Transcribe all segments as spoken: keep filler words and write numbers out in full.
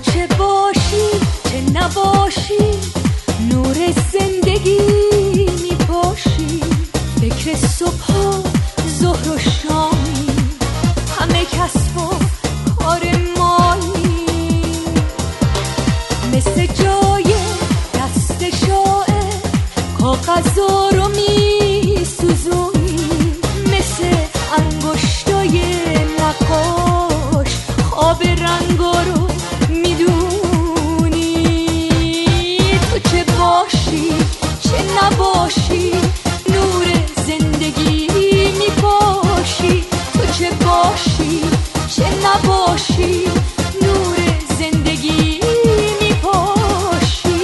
چه باشی چه نباشی نور زندگی می باشی. فکر صبح و ظهر و شامی همه کسب و کار مایی. مثل جای دست شاعر کاغذا رو می سوزونی. مثل انگشتای نقاش خواب رنگا رو میدونی. تو چه باشی چه نباشی نور زندگی می باشی. تو چه باشی چه نباشی نور زندگی می باشی.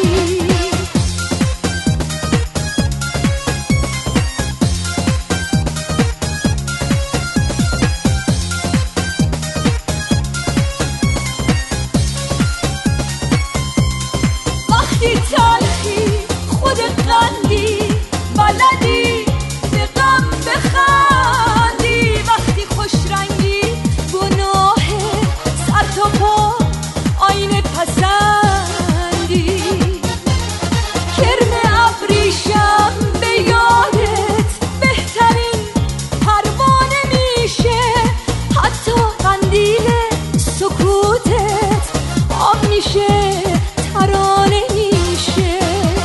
وقتی تلخی خود قندی بلدی به غم بخندی. وقتی خوش رنگی گناه سر تا پا آینه پسندی. کرم ابریشم به یادت بهترین پروانه میشه. حتی قندیل سکوتت آب میشه ترانه میشه.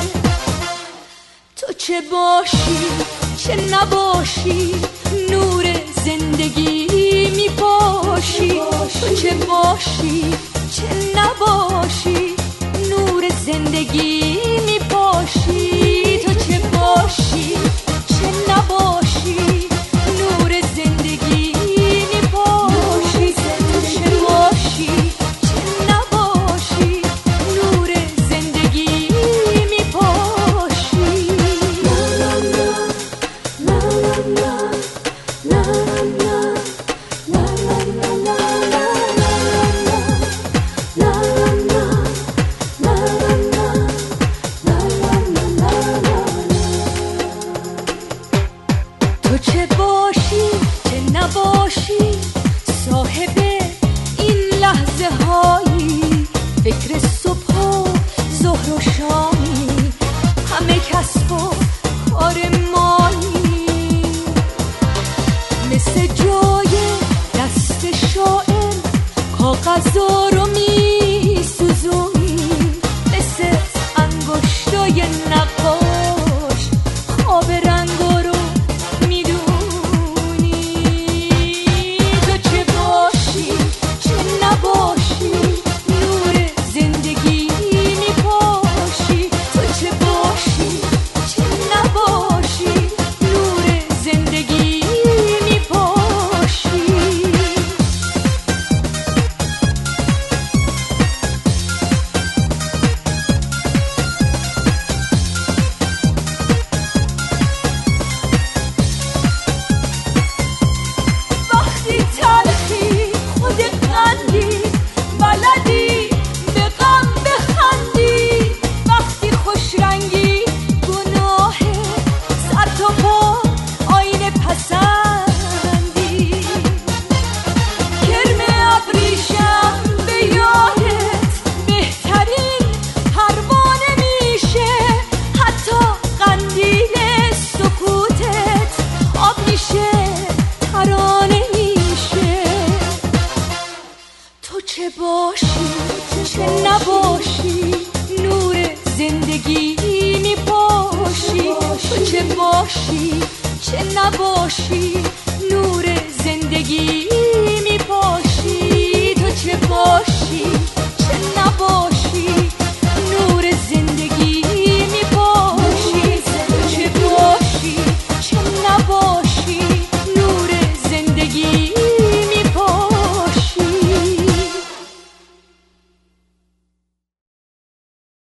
تو چه باشی چه نباشی نور زندگی می باشی. تو چه باشی چه نباشی نور زندگی می باشی. تو چه باشی چه نباشی نور زندگی می باشی. تو چه باشی چه نباشی نور زندگی می باشی. تو چه باشی چه نباشی صاحب این لحظه هایی. فکر صبح و ظهر و شامی همه کسب و کار مایی. مثل جای دست شاعر کاغذا رو می سوزونی. مثل انگشتای نقاش خواب رنگا رو میدونی. تو چه باشی چه نباشی نور زندگی می باشی. تو چه باشی چه نباشی نور زندگی می باشی. وقتی تلخی خود قندی بلدی به غم بخندی. وقتی خوش رنگی گناه سر تا پا آینه پسندی. کرم ابریشم به یادت بهترین پروانه میشه. حتی قندیل سکوتت آب میشه ترانه میشه. تو چه باشی چه نباشی نور زندگی می باشی. تو چه باشی چه نباشی نور زندگی